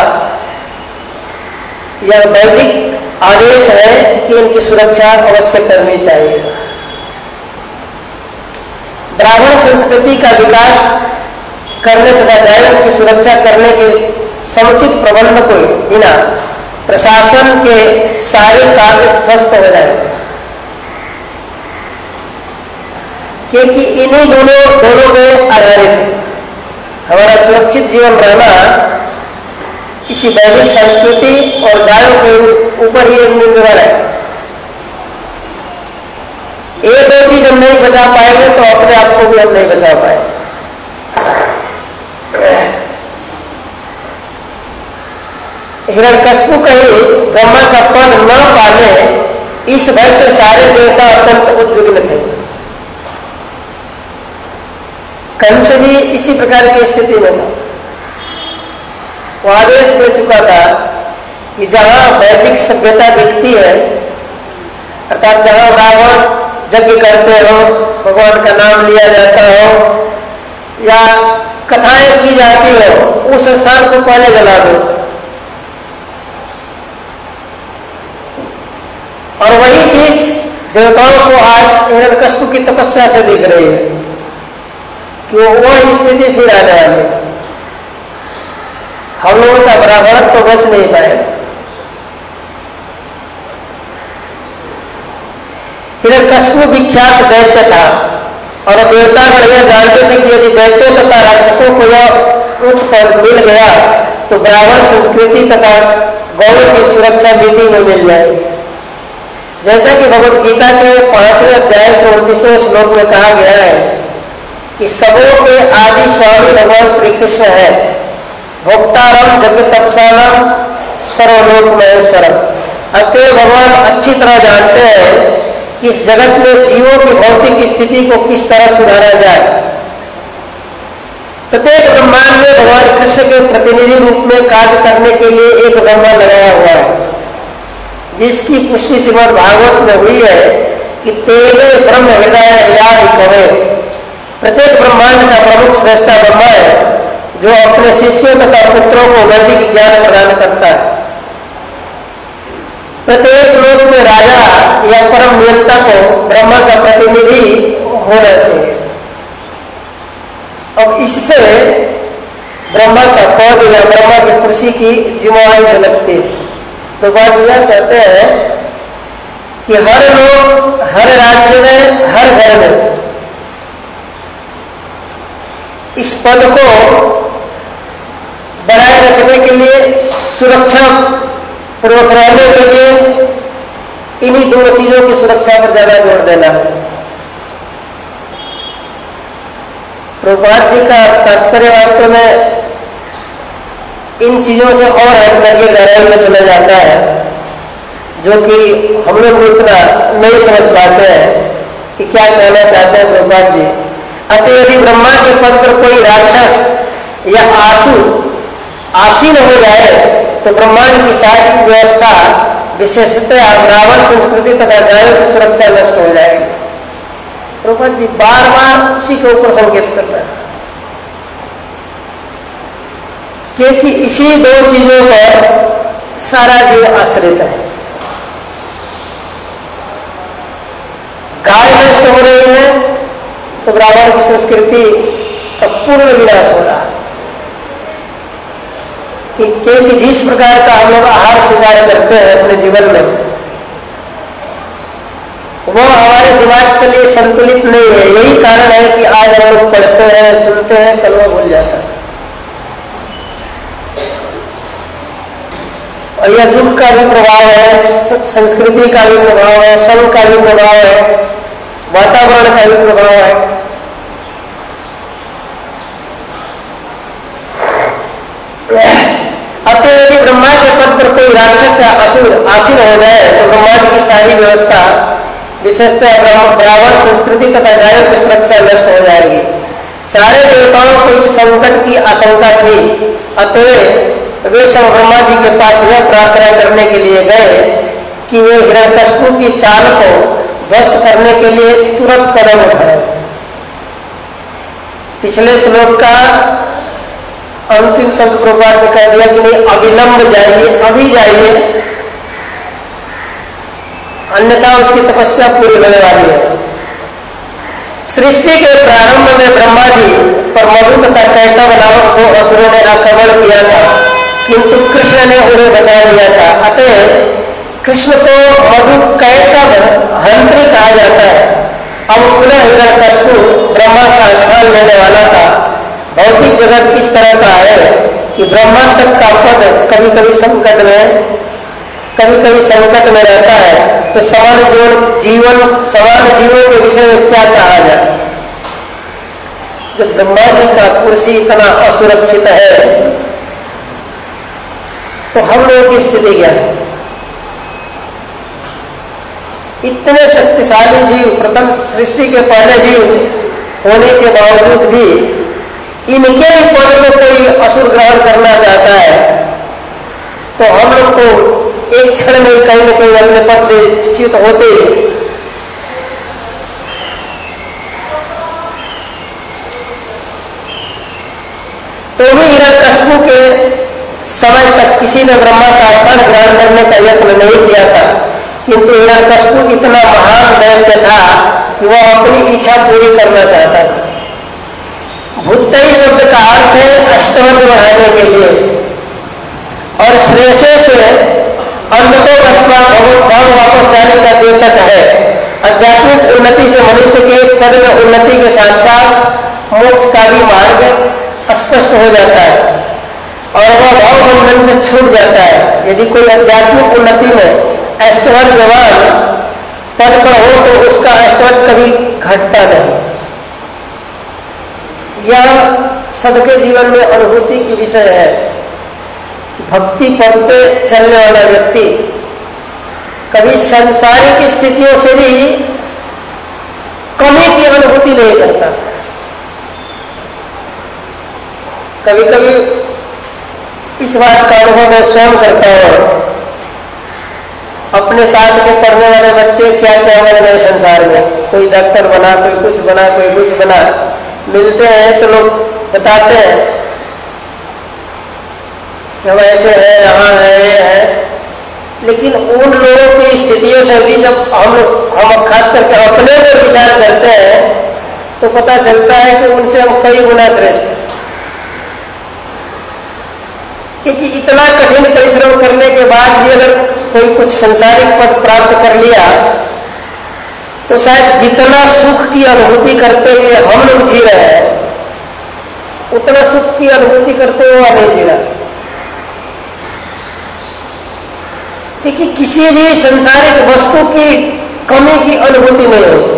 यह वैदिक आदेश है कि इनकी सुरक्षा अवश्य करनी चाहिए। ब्राह्मण संस्कृति का विकास करने तथा गायों की सुरक्षा करने के समुचित प्रबंध को बिना प्रशासन के सारे कार्य ध्वस्त हो जाएंगे, क्योंकि इन्हीं दोनों दोनों में आधारित है हमारा सुरक्षित जीवन रहना। इसी वैदिक संस्कृति और गायों के ऊपर ही निर्भर है। एक दो चीज हम नहीं बचा पाएंगे तो अपने आप को भी हम नहीं बचा पाएंगे। हिरण्यकशिपु कहीं ब्रह्मा का पद न पाने इस भय से सारे देवता अत्यंत उद्विग्न थे। कंस भी इसी प्रकार की स्थिति में था। वो आदेश दे चुका था कि जहां वैदिक सभ्यता दिखती है, अर्थात जहां ब्राह्मण यज्ञ करते हो, भगवान का नाम लिया जाता हो या कथाएं की जाती हो, उस स्थान को पहले जला दो। और वही चीज देवताओं को आज हिरण्यकशिपु की तपस्या से दिख रही है कि वो वही स्थिति फिर आने वाली है। हम लोगों का ब्राह्मण तो बच नहीं पाएगा। हिरण्यकशिपु विख्यात दैत्य था और देवतागण यह जानते थे कि यदि दैत्यों तथा राक्षसों को यह उच्च पद मिल गया तो ब्राह्मण संस्कृति तथा गौरव की सुरक्षा मिट्टी में मिल जाएगी। जैसा कि भगवद गीता के पांचवें अध्याय के उनतीसवें श्लोक में कहा गया है कि सबों के आदि स्वामी भगवान श्री कृष्ण है, भोक्तारम जगत तपसानम सर्वलोक महेश्वरम। अतः भगवान अच्छी तरह जानते हैं कि इस जगत में जीवों की भौतिक स्थिति को किस तरह सुधारा जाए। प्रत्येक ब्रह्मांड में भगवान कृष्ण के प्रतिनिधि रूप में कार्य करने के लिए एक ब्रह्मा लगाया हुआ है, जिसकी पुष्टि श्रीमद् भागवत में हुई है कि तेरे ब्रह्म हृदय याद कवे। प्रत्येक ब्रह्मांड का प्रमुख श्रेष्ठा ब्रह्मा है जो अपने शिष्यों तथा पुत्रों को वैदिक ज्ञान प्रदान करता है। प्रत्येक लोक में राजा या परम नियंता को ब्रह्मा का प्रतिनिधि होना चाहिए। अब इससे ब्रह्मा का पद या ब्रह्मा की कुर्सी की जिम्मेवारी झलकती है। प्रभुपाद जी यह कहते हैं कि हर लोग, हर राज्य में, हर घर में इस पद को बनाए रखने के लिए, सुरक्षा पूर्वक रहने के लिए इन्हीं दो चीजों की सुरक्षा पर ज्यादा जोर देना है। प्रभुपाद जी का तात्पर्य वास्तव में इन चीजों से और हट करके गहराई में चला जाता है, जो कि हम लोग इतना नहीं समझ पाते हैं कि क्या कहना चाहते हैं प्रभुपाद जी। अतः यदि ब्रह्मा के पद पर कोई राक्षस या आसु आसीन हो जाए तो ब्रह्मांड की सारी व्यवस्था, विशेषतः ब्राह्मण संस्कृति तथा गायों की सुरक्षा नष्ट हो जाएगी। प्रभुपाद जी बार बार उसी के ऊपर संकेत कर रहे हैं। क्योंकि इसी दो चीजों पर सारा जीव आश्रित है। गाय नष्ट हो रही है तो ब्राह्मण की संस्कृति का पूर्ण विनाश हो रहा है। कि क्योंकि जिस प्रकार का हम लोग आहार स्वीकार करते हैं अपने जीवन में, वो हमारे दिमाग के लिए संतुलित नहीं है। यही कारण है कि आज हम लोग पढ़ते हैं, सुनते हैं, कल वो भूल जाता है। और यह युग का भी प्रभाव है, संस्कृति का भी प्रभाव है, संघ का भी प्रभाव है, वातावरण का भी प्रभाव है। अतः यदि ब्रह्मा के पद पर कोई राक्षस या असुर आसीन हो जाए तो ब्रह्मांड की सारी व्यवस्था, विशेषतः ब्राह्मण संस्कृति तथा गायों की सुरक्षा नष्ट हो जाएगी। सारे देवताओं को इस संकट की आशंका थी, अतः वे सब ब्रह्मा जी के पास यह प्रार्थना करने के लिए गए कि वे हिरण्यकशिपु की चाल को ध्वस्त करने के लिए तुरंत कदम उठाए। पिछले श्लोक का अंतिम शब्द प्रभुपाद ने कह दिया कि नहीं, अविलंब जाइए, अभी जाइए, अन्यथा उसकी तपस्या पूरी होने वाली है। सृष्टि के प्रारंभ में ब्रह्मा जी पर मधु तथा कैटव नामक दो असुरों ने आक्रमण किया था, किंतु कृष्ण ने उन्हें बचा लिया था। अतः कृष्ण को मधु कैटव हंत्री कहा जाता है। अब पुनः हिरण्यकशिपु ब्रह्मा का स्थान लेने वाला था। भौतिक जगत इस तरह का है कि ब्रह्मा तक का पद कभी कभी संकट में कभी कभी संकट में रहता है, तो समान जीवन जीवन समान जीवों के विषय में क्या कहा जाए। जब ब्रह्मा जी का कुर्सी इतना असुरक्षित है तो हम लोगों की स्थिति क्या है। इतने शक्तिशाली जीव, प्रथम सृष्टि के पहले जीव होने के बावजूद भी इनके भी पद में कोई असुर ग्रहण करना चाहता है, तो हम लोग तो एक क्षण में कहीं न कहीं अपने पद से च्युत होते। तो भी हिरण्यकशिपु के समय तक किसी ने ब्रह्मा का स्थान ग्रहण करने का यत्न नहीं किया था, किंतु हिरण्यकशिपु इतना महान दैत्य था कि वह अपनी इच्छा पूरी करना चाहता था। भूतई शब्द का अर्थ है अष्टवर्ग बढ़ाने के लिए, और श्रेष्ठ से अंधको तत्वा भगवत धाम वापस जाने का द्योतक है। आध्यात्मिक उन्नति से मनुष्य के पद में उन्नति के साथ साथ मोक्ष का भी मार्ग स्पष्ट हो जाता है और वह भाव बंधन से छूट जाता है। यदि कोई आध्यात्मिक उन्नति में अष्टवर्गवान पद पर हो तो उसका अष्टवर्ग कभी घटता नहीं। यह सबके जीवन में अनुभूति की विषय है। भक्ति पद पे चलने वाला व्यक्ति कभी सांसारिक स्थितियों से भी कमी की अनुभूति नहीं करता। कभी कभी इस बात का अनुभव मैं स्वयं करता हूं। अपने साथ के पढ़ने वाले बच्चे क्या क्या बन गए संसार में, कोई डॉक्टर बना, कोई कुछ बना, कोई कुछ बना। मिलते हैं तो लोग बताते हैं कि हम ऐसे हैं, यहाँ है, ये है। लेकिन उन लोगों की स्थितियों से भी जब हम हम खास करके अपने पर विचार करते हैं तो पता चलता है कि उनसे हम कई गुना श्रेष्ठ हैं। क्योंकि इतना कठिन परिश्रम करने के बाद भी अगर कोई कुछ संसारिक पद प्राप्त कर लिया तो शायद जितना सुख की अनुभूति करते हुए हम लोग जी रहे हैं उतना सुख की अनुभूति करते हुए नहीं जी रहा। क्योंकि किसी भी संसारिक वस्तु की कमी की अनुभूति नहीं होती।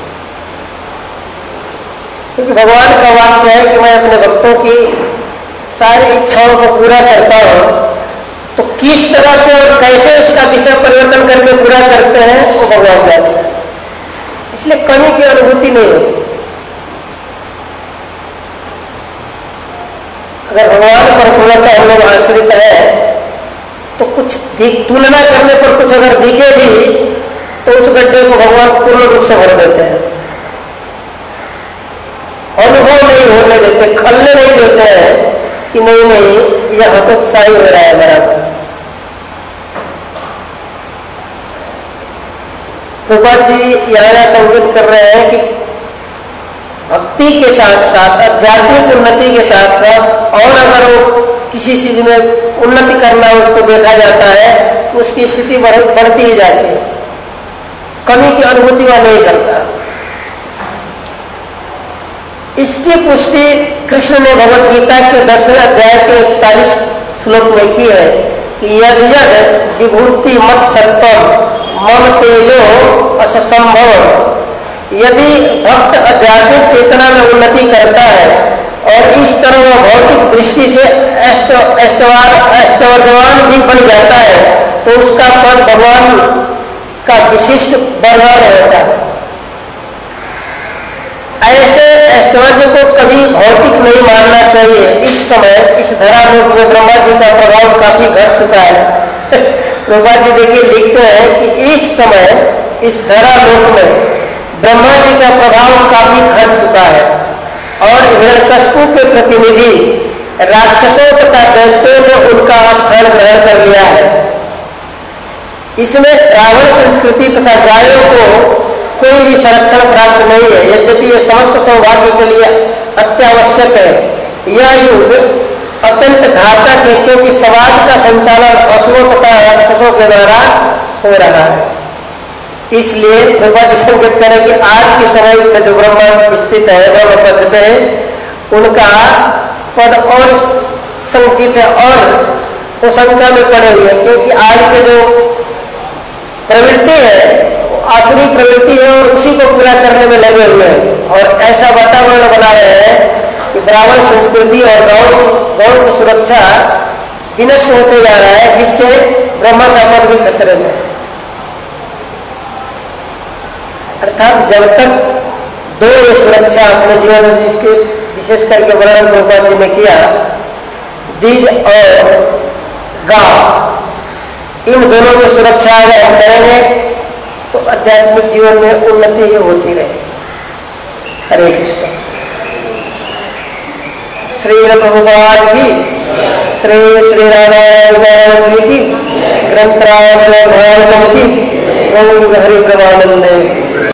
क्योंकि भगवान का वाक्य है कि मैं अपने भक्तों की सारी इच्छाओं को पूरा करता हूं, तो किस तरह से और कैसे उसका दिशा परिवर्तन करके पूरा करते हैं वो भगवान जानते हैं। इसलिए कमी की अनुभूति नहीं होती। अगर भगवान पर पूर्णतः हम लोग आश्रित है तो कुछ तुलना करने पर कुछ अगर दिखे भी तो उस गड्ढे को भगवान पूर्ण रूप से भर देते हैं, अनुभव नहीं होने देते, खलने नहीं देते हैं कि नहीं नहीं यह हतोत्साही हो रहा है बराबर। प्रभुपाद जी यहाँ संकेत कर रहे हैं कि भक्ति के साथ साथ आध्यात्मिक उन्नति के साथ साथ और अगर वो किसी चीज में उन्नति करना उसको देखा जाता है तो उसकी स्थिति बढ़, बढ़ती ही जाती है, कमी की अनुभूति वह नहीं करता। इसकी पुष्टि कृष्ण ने भगवत गीता के दसवें अध्याय के इकतालीस श्लोक में की है कि यदि यद विभूति मत सत्वम मम तेजो असंभव। यदि भक्त आध्यात्मिक चेतना में उन्नति करता है और इस तरह वह भौतिक दृष्टि से ऐश्वर्यवान भी बन जाता है तो उसका पद भगवान का विशिष्ट वरदान होता है। ऐसे ऐश्वर्य को कभी भौतिक नहीं मानना चाहिए। इस समय इस धरालोक में ब्रह्मा जी का प्रभाव काफी घट चुका है। ब्रह्मा जी देखिए लिखते हैं कि इस समय इस धरालोक में ब्रह्मा जी का प्रभाव काफी घट चुका है और हिरण्यकशिपु के प्रतिनिधि राक्षसों तथा दैत्यों ने उनका स्थान ग्रहण कर लिया है। इसमें रावण संस्कृति तथा गायों को कोई भी संरक्षण प्राप्त नहीं है, यद्यपि यह समस्त सौभाग्य के लिए अत्यावश्यक है। यह युद्ध अत्यंत घातक है क्योंकि समाज का संचालन असुरों तथा राक्षसों के द्वारा हो रहा है। इसलिए प्रभुपाद जी संकेत करें कि आज के समय में जो ब्रह्मा स्थित है ब्रह्म पद पे उनका पद और संकित है और वो शंका में पड़े हुए हैं क्योंकि आज के जो प्रवृत्ति है आसुरी प्रवृत्ति है और उसी को पूरा करने में लगे हुए हैं और ऐसा वातावरण बना रहे हैं कि ब्राह्मण संस्कृति और गौ गौ की सुरक्षा विनष्ट होते जा रहा है, जिससे ब्रह्मा का पद भी खतरे में है। अर्थात जब तक दो ये सुरक्षा अपने जीवन में जिसके विशेष करके वर्णन प्रभुपाद जी ने किया, डीज और गांव, इन दोनों की सुरक्षा अगर हम करेंगे तो आध्यात्मिक जीवन में उन्नति ही होती रहे। हरे कृष्ण। श्री प्रभुपाद की, श्री श्री राधा की, ग्रंथराज की, हरि प्रभानंदे।